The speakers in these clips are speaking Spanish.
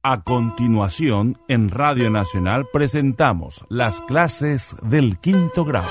A continuación, en Radio Nacional presentamos las clases del quinto grado.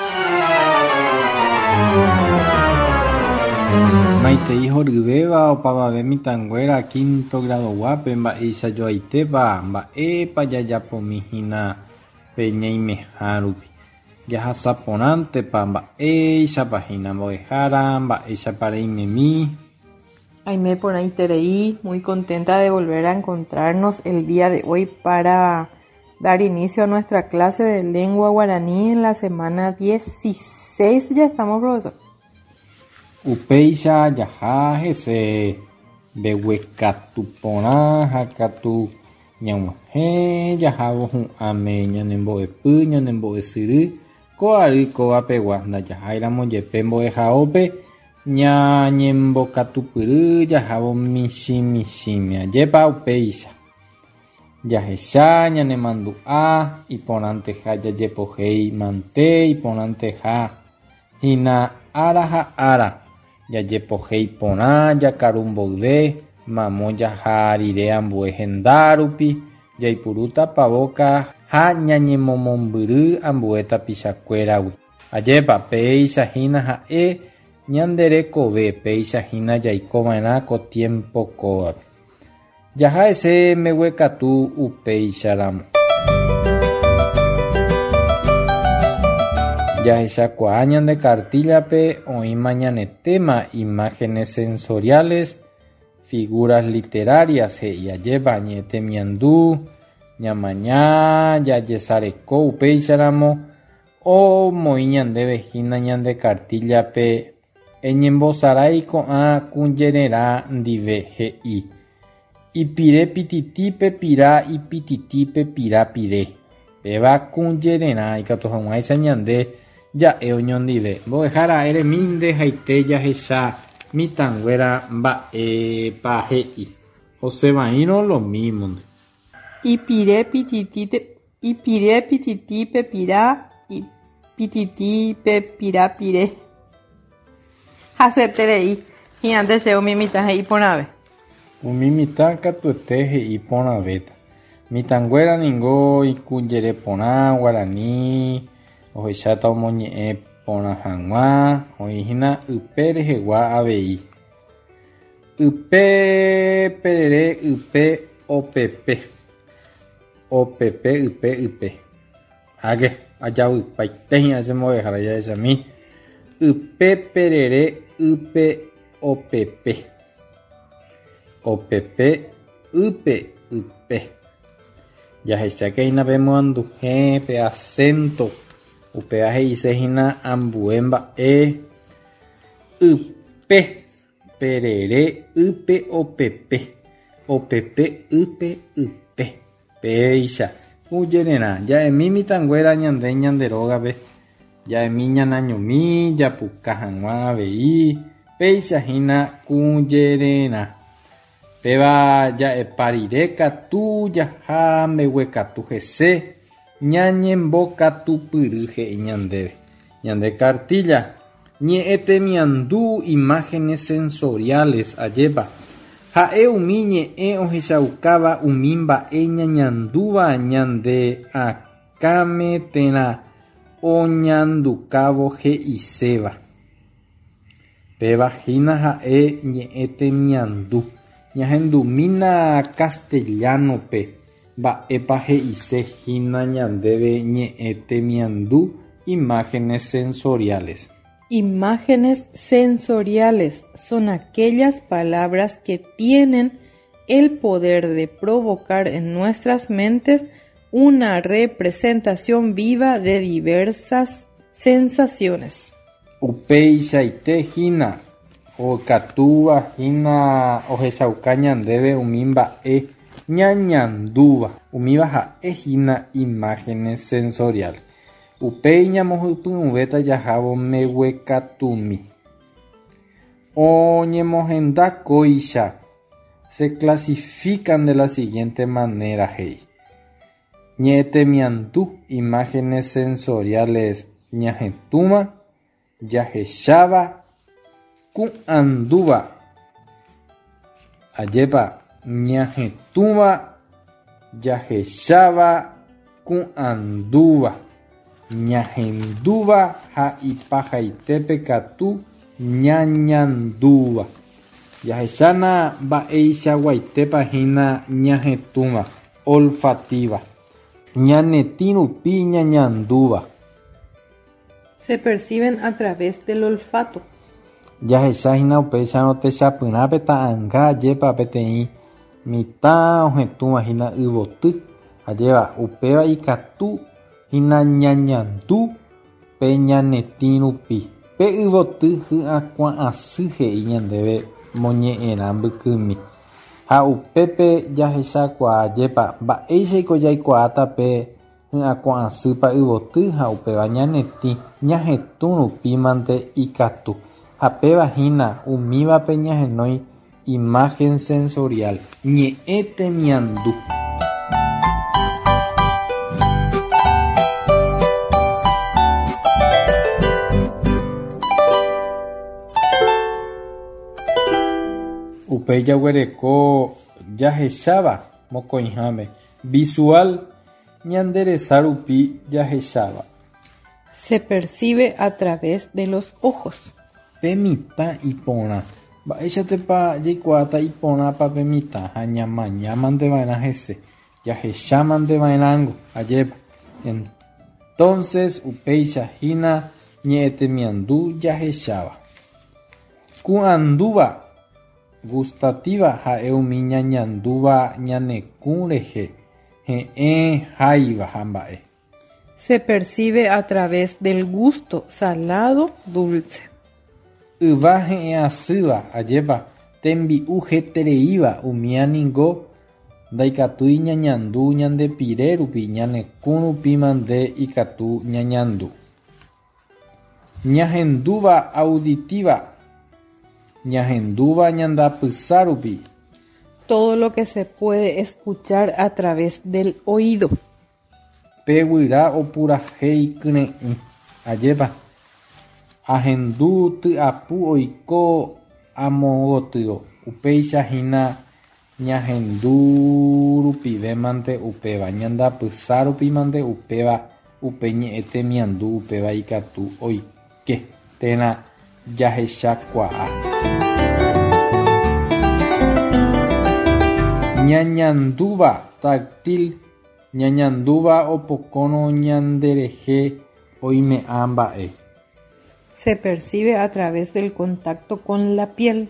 Maitei horyvéva opavave mitãnguéra quinto grado guape mba'eichajoaitéva mba'épa jajapomíhina pe ñaimeha rupi. Jahasaporãntepa mba'éichapahína mbo'ehára mba'éichapa reimemi. Aimé por ahí Tereí, muy contenta de volver a encontrarnos el día de hoy para dar inicio a nuestra clase de lengua guaraní en la semana 16. Ya estamos, profesor. Upéicha jaha hese mbeguekatu porã ha katu ñag̃uahẽ jahávo hu'ãme ñanembo'epy ñanembo'esyry ko ary kóvapegua ndajaháiramo jepe mbo'ehaópe ñañembokatupyry jahávo michĩmichĩme ajépa upéicha jahecha ñanemandu'a iporãnteha jajepohéi mante iporãnteha hína ára ha ára jajepohéi porã jakaru mboyve mamo jaha rire ambue hendárupi jaipurúta pavoka ha ñañemomombyry ambue tapichakuéragui ajépa péicha hína ha'e ñanderekove péicha hína jaikova'erã ko tiempo kóvape jaha'ese mbeguekatu upéicharamo jahechakuaa ñande cartillape oĩma ñanetéma imágenes sensoriales, figuras literarias he'i ajépa ñe'ẽtemiandu ñamaña jajesareko upéicharamo omoĩ ñandéve hína ñande cartillape eñembosarái ko'ã kujererã ndive he'i ipire pitĩtípe pira ipitĩtípe pira pire péva kujererã ikatu hag̃uáicha ñande ja'e oñondive mbo'ehára eremínte haite jahecha mitãnguéra mba'épa he'i osẽvaírõ lo mismo Ipire pitĩtípe pira pitĩtípe pira pire. Haseterei hi'ãnte che umi mitã he'i porãve. Umi mitã katuete he'i porãvéta. Mitãnguéra ningo ikujere porã guarani ohecháta omoñe'ẽ porã hag̃ua oĩhína ype rehegua avei. Ype perere ype opepe. Opepe ype. Áge ajavypaitéhína che mbo'ehára jahechami. Ype perere ype opepe. Opepe ype. Jahechákeina pe moanduhẽ pe acento upéva he'isehína ambue mba'e ype perere ype opepe. Opepe ype péicha kujererã ja'emi mitãnguéra ñande ñanderógape ja'emi ñanañomi japuka hag̃ua avei péichahína kujererã péva ja'epa rire katu jaha mbeguekatu hese ñañembokatupyry he'i ñandéve ñande cartilla ñe'ẽtemiandu imágenes sensoriales ajépa ha'e umi ñe'ẽ ohechaukáva umi mba'e ñañandúva ñande akãme térã oñandukávo he'iséva péva hína ha'e ñe'ẽtemiandu ñahendumína castellanope mba'épa he'ise hína ñandéve ñe'ẽtemiandu imágenes sensoriales. Imágenes sensoriales son aquellas palabras que tienen el poder de provocar en nuestras mentes una representación viva de diversas sensaciones. Upéichaite hína okatúva hína ohechauka ñandéve umi mba'e ñañandúva umíva ha'e hína imágenes sensoriales. Upéi ñamohypy'ũvéta jahávo mbeguekatumi. Oñemohendakóicha se clasifican de la siguiente manera, hey. Ñe'ẽtemiandu imágenes sensoriales ñahetũma, jahecháva, ku'ãndúva. Ajépa ñahetũva jahecháva ku'andúva, ñahendúva ha ipahaitépe katu ñañandúva. Jahechána mba'eichaguaitépahína ñahetũva, olfativa. Ñanetĩ rupi ñañandúva. Se perciben a través del olfato. Jahecháhína upéicharõ techapyrãpe ta'ãnga ajépa peteĩ mitã ohetũvahína yvoty ajéva upéva ikatu hína ñañandu pe ñanetĩ rupi. Pe yvoty hyakuã'asy he'i ñandéve moñe'ẽrã mbykymi. Ha upépe jahechakuaa ajépa mba'éichaiko jaikuaáta pe hyakuã'asýpa yvoty ha upéva ñanetĩ ñahetũ rupímante ikatu. Ha pévahína umívape ñahenói imagen sensorial ñe'ẽ temiandu. Upéi jaguereko jahecháva mokõiháme. Visual ñanderesa rupi jahecháva. Se percibe a través de los ojos. Pe mitã iporã. Mba'éichatepa jaikuaáta iporãpa pe mitã ha ñamañámanteva'erã hese. Jahechámanteva'erãngo ajépa. Entonces upéichahína ñe'ẽ temiandu jahecháva. Ku'andúva gustativa ha'e umi ñañandúva ñanekũ rehe he'ẽ háiva ha mba'e. Se percibe a través del gusto salado, dulce. Yva he'ẽ asýva ajépa tembi'u hetereíva umíaningo ndaikatúi ñañandu ñandepire rupi ñanekũ rupi mante ikatu ñañandu. Ñahendúva auditiva ñahendúva ñandapysa rupi. Todo lo que se puede escuchar a través del oído. Pe guyra opurahéi kyre'ỹ ajépa ahendu tyapu oiko amogotývo upéichahína ñahendu rupivémante upéva ñandapysa rupimante upéva upe ñe'ẽ temiandu upéva ikatu oike térã jahechakuaa. Ñañandúva táctil ñañandúva opokõrõ ñanderehe oime'ã mba'e. Se percibe a través del contacto con la piel.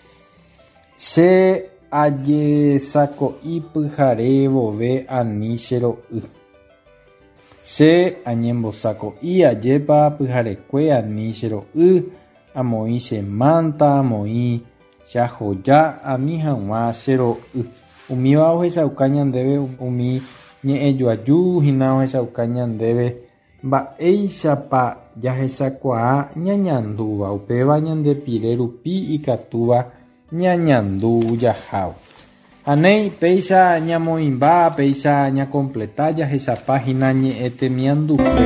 Che ajesako'i pyhare vove ani chero'y. Che añembosako'i ajépa pyharekue ani chero'y amoĩ che mánta amoĩ chahoja ani hag̃ua chero'y. Umíva ohechauka ñandéve umi ñe'ẽjoaju hína ohechauka ñandéve mba'éichapa jahechakuaa ñañandúva upéva ñandepire rupi ikatúva ñañandu jaháva. Anéi péicha ñamoĩmba péicha ñakompleta jahechapa hína ñe'ẽ temiandupe.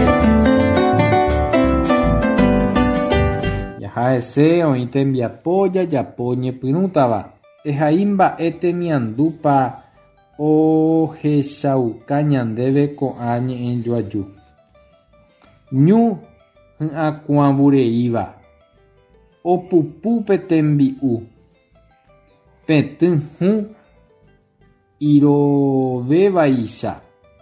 Jaha hese oĩ tembiapo jajapo ñepyrũtava. Ehai mba'e temiandúpa ohechauka ñandéve ko'ã ñe'ẽjoaju. Ñu hy'akuãvureíva. Opupu pe tembi'u. Petỹ hũ irovévaicha.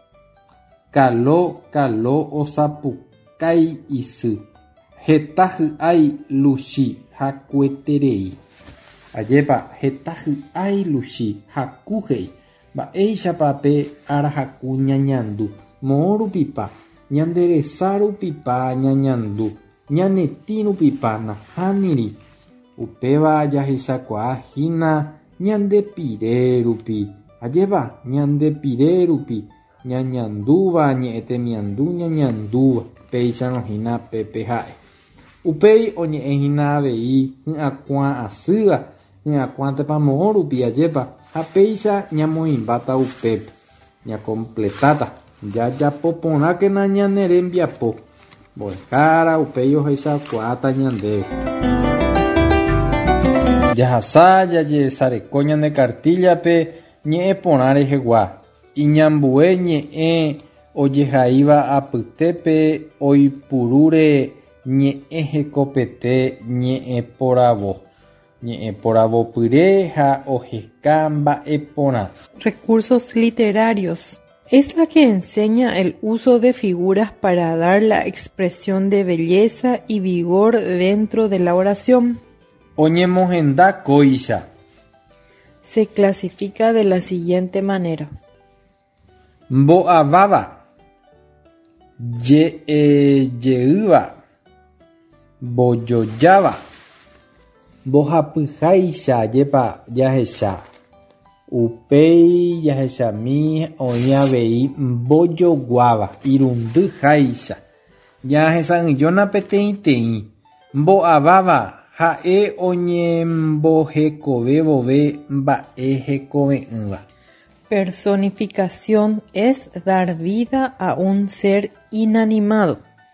Kalo osapukái isy. Heta hy'ái luchi ha kueterei. Ajépa heta hy'ái luchi haku he'i. Mba'éichapa pe arahaku ñañandu. Moõ rupipa ñanderesa rupipa ñañandu. Ñanetĩ rupipa nahániri. Upéva jahechakuaa hína ñandepire rupi. Ajépa ñandepire rupi ñañandúva ñe'ẽ temiandu ñañandúva péicharohína pépe ha'e. Upéi oñe'ẽhína avei hy'akuã'asýva hy'akuãtépa moõ rupi ajépa ha péicha ñamoĩmbáta upépe ñakompletáta jajapoporãkena ñane rembiapo mbo'ehára upéi ohechakuaáta ñandéve. Jahasa jajesareko ñane kartillape ñe'ẽ porã rehegua iñambue ñe'ẽ ojehaíva apytépe oipurúre ñe'ẽ hekopete ñe'ẽ poravopyre ha oheka mba'eporã. Recursos literarios. Es la que enseña el uso de figuras para dar la expresión de belleza y vigor dentro de la oración. Oñemohenda koicha. Se clasifica de la siguiente manera. Mbo'aváva, je'yva, mbojojáva, mbohapyháicha jépa jahecha. Upéi jahechami oĩ avei mbojoguáva, irundyháicha. Jahesa'ỹjóna peteĩteĩ. Mbo'aváva ha'e oñembohekove vove mba'e hekove'ỹva. Personificación es dar vida a un ser inanimado.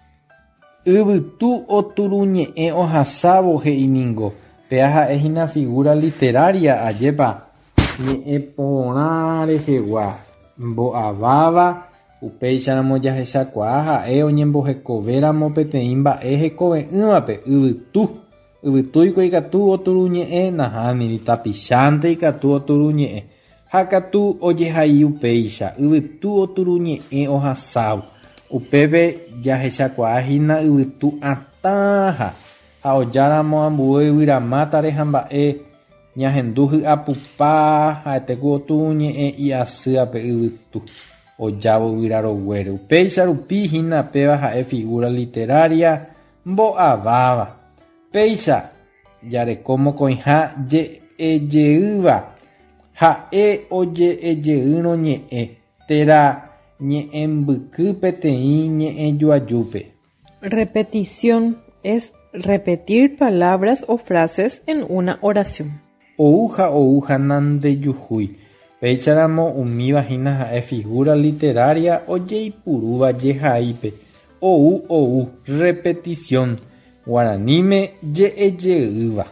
Yvytu oturuñe'ẽ ohasávo he'íningo. Péa ha'ehína figura literaria ajépa. Ñe'ẽ porã rehegua. Mbo'aváva upéicharamo jahechakuaa ha'e oñembohekovéramo peteĩ mba'e hekove'ỹvape. Yvytúiko ikatu oturuñe'ẽ nahániri tapicháinte ikatu oturuñe'ẽ. Ha katu ojehai upéicha. Yvytu oturuñe'ẽ ohasávo. Upépe jahechakuaahína yvytu atãha. Ha ojáramo ambue yvyramátare ha mba'e ñahendu hy'apupa ha'etéku oturuñe'ẽ i'asýape yvytu. Ojávo yvyraroguére. Upéicha rupi hína péva ha'e figura literaria mbo'aváva. Péicha jareko mokõiha je'ejeýva. Ha'e oje'ejeýro ñe'ẽ térã ñe'ẽmbyky peteĩ ñe'ẽjuajúpe. Repetición es repetir palabras o frases en una oración. Ouha nandejuhúi. Péicharamo umívahína ha'e figura literaria ojeipurúva jehaípe. Ou, repetición. Guaraníme je'ejeýva.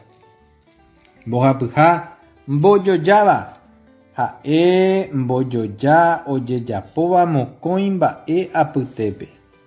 Mbohapyha mbojojáva. Ha'e mbojoja ojejapóva mokõi mba'e apytépe.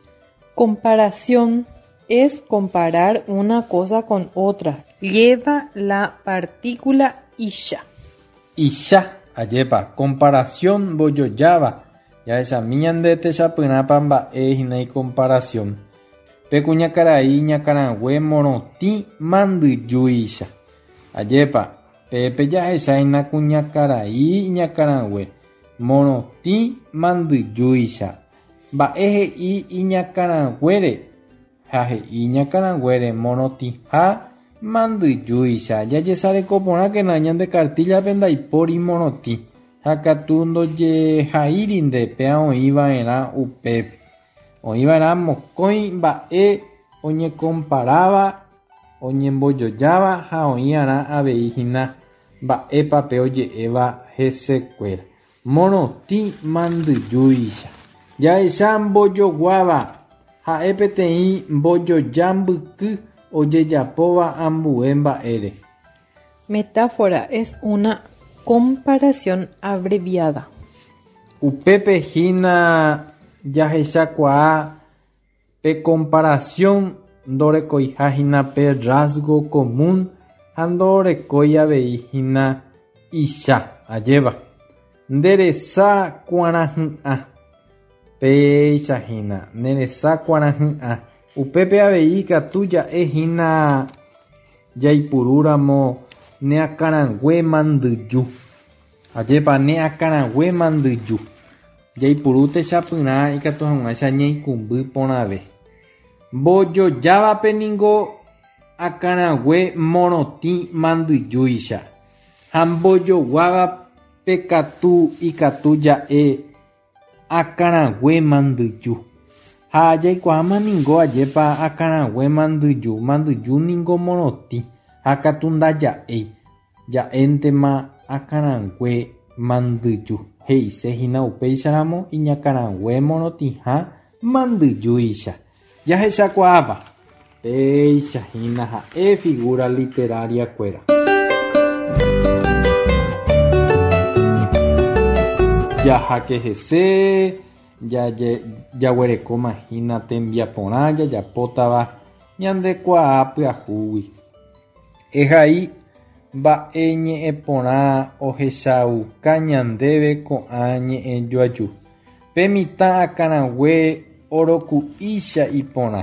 Comparación es comparar una cosa con otra. Lleva la partícula isha. Isha, ajépa, comparación mbojojáva. Jahechami ñande techapyrãpa mba'e hína comparación. Pe kuñakarai ñakãrague morotĩ mandyjúicha. Ajépa, pépe jahecháina kuñakarai ñakãrague morotĩ mandyjúicha. Mba'e he'i iñakãraguére. Ha he'i ñakãraguére morotĩha mandyjúicha. Jajesareko porãkena ñande kartillape ndaipóri morotĩ. Ha katu ndojehaírinte péa oĩva'erã upépe. Oĩva'erã mokõi mba'e oñekomparava, oñembojojáva ha oĩ'arã avei hína mba'épape oje'éva hesekuéra. Morotĩ mandyjúicha. Jahecha mbojoguáva. Ha'e peteĩ mbojojambyky ojejapóva ambue mba'ére. Metáfora es una comparación abreviada. Upépe hína jahechakuaa pe comparación ndorekoiháhína pe rasgo común ha ndorekói avei hína icha ajéva. Nderesa kuarahy'ã. Péichahína neresa kuarahy'ã. Upépe avei katu ja'e hína jaipurúramo neakãrague mandyju. Ajépa neakãrague mandyju. Jaipuru techapyrã ikatu hag̃uáicha ñeikũmby porãve. Mbojojávape ningo akãrague morotĩ mandyjúicha. Ha mbojoguávape katu ikatu ja'e akãrague mandyju. Ha jaikuaáma ningo ajépa akãrague mandyju. Mandyju ningo morotĩ. Ha katu ndaja'éi. Ja'éntema akãrague mandyju. He'isehína upéicharamo iñakãrague morotĩha mandyjúicha. Jahechakuaáva. Péichahína ha'e figura literaria kuéra. jaha kehese jaguereko mahína tembiaporã jajapótava ñandekuaa pyahúgui. Ehai mba'e ñe'ẽ porã ohechauka ñandéve ko'ã ñe'ẽ joaju. Pe mitã akãrague oroku'ícha iporã.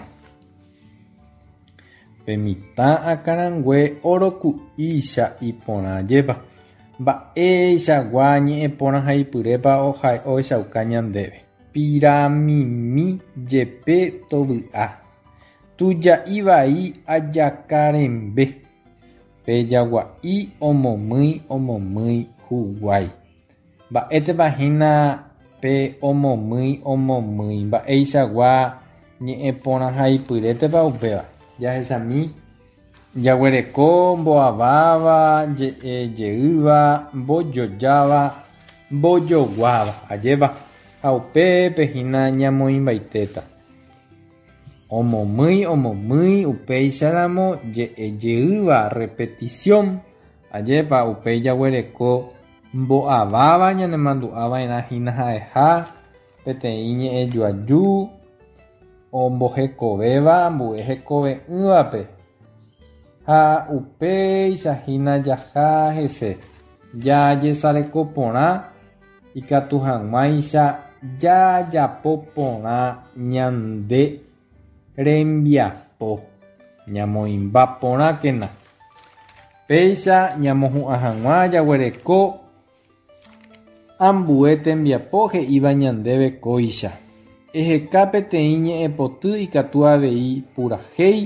Pe mitã akãrague oroku'ícha iporãjépa. Mba'eichagua ñe'ẽ porã ha ipyrépa ohechauka ñandéve. Piramimi jepe tovy'a. Tuja'i vai ajakarembe. Pe jagua'i omomýi huguái. Mba'étepahína pe omomýi mba'eichagua ñe'ẽ porã ha ipyrétepa upéva. Jahechami jaguereko mboaváva, je'ýva, mbojojáva, mbojoguáva ajépa. Ha upépehína ñamoĩmbaitéta. Omomýi upéicharamo je'ýva repetición ajépa upéi jaguereko mbo'aváva ñanemandu'ava'erãhína ha'eha peteĩ ñe'ẽ joaju ombohekovéva ambue hekove'ỹvape ha upéichahína jaha hese jajesareko porã ikatu hag̃uáicha jajapo porã ñande rembiapo ñamoĩmba porãkena. Péicha ñamohu'ã hag̃ua jaguereko ambue tembiapo he'íva ñandéve kóicha. Eheka peteĩ ñe'ẽpoty ikatu avei purahéi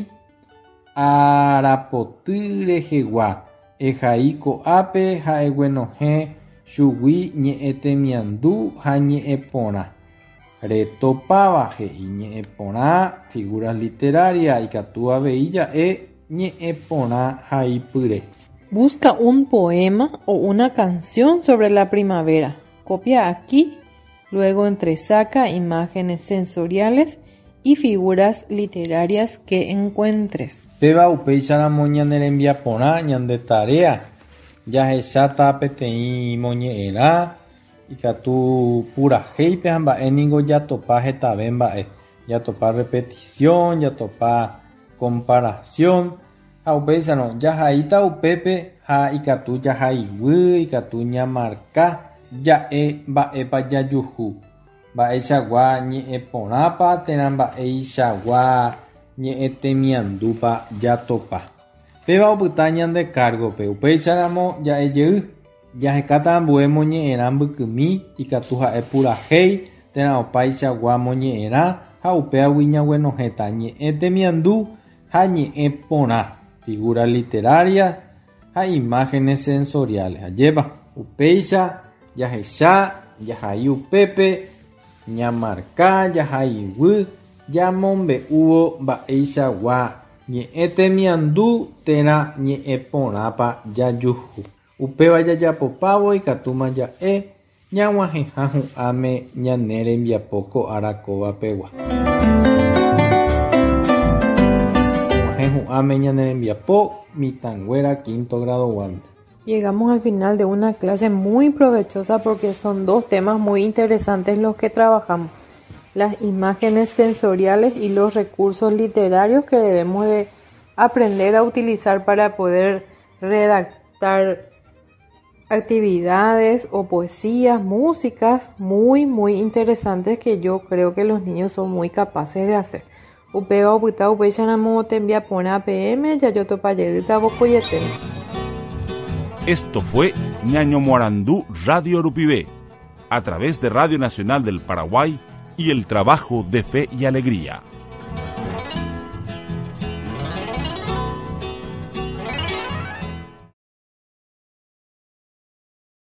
arapoty rehegua. Ehai ko'ápe ha'eguenohẽ chugui ñe'ẽ temiandu ha ñe'ẽ porã. Retopáva he'i ñe'ẽ porã figuras literarias ikatu avei ja'e ñe'ẽ porã ha ipyre. Busca un poema o una canción sobre la primavera. Copia aquí, luego entresaca imágenes sensoriales y figuras literarias que encuentres. Péva upéicharamo ñanerembiaporã ñande tarea jahecháta peteĩ moñe'ẽrã ikatu purahéipe ha mba'éniko jatopa hetave mba'e. Jatopa repetición, jatopa comparación. Ha upéicharõ jahaíta upépe ha ikatu jahaiguy, ikatu ñamarka ja'e mba'épa jajuhu. Mba'eichagua ñe'ẽ porãpa térã mba'eichagua ñe'ẽ temiandúpa jatopa. Péva opyta ñande cargope upéicharamo ja'ejey jahekáta ambue moñe'ẽrã mbykymi ikatu ha'e purahéi térã opaichagua moñe'ẽrã ha upéagui ñaguenohéta ñe'ẽ temiandu ha ñe'ẽ porã. Figuras literarias ha imágenes sensoriales ajépa upéicha jahecha jahai upépe ñamarka jahaiguy ñamombe'úvo mba'eichagua ñe'ẽ temiandu térã ñe'ẽ porãpa jajuhu. Upéva jajapopávo ikatúma ja'e ñag̃uahẽha hu'ãme ñane rembiapo ko'ára kóvapegua. Hu'ãme ñane rembiapo mitãnguéra quinto graduando. Llegamos al final de una clase muy provechosa porque son dos temas muy interesantes los que trabajamos. Las imágenes sensoriales y los recursos literarios que debemos de aprender a utilizar para poder redactar actividades o poesías, músicas muy interesantes que yo creo que los niños son muy capaces de hacer. Upéva opyta upéicharamo tembiaporã PM jajotopajeyýta vokoiete. Esto fue Ñaño Morandú Radio Rupivé, a través de Radio Nacional del Paraguay y el trabajo de Fe y Alegría.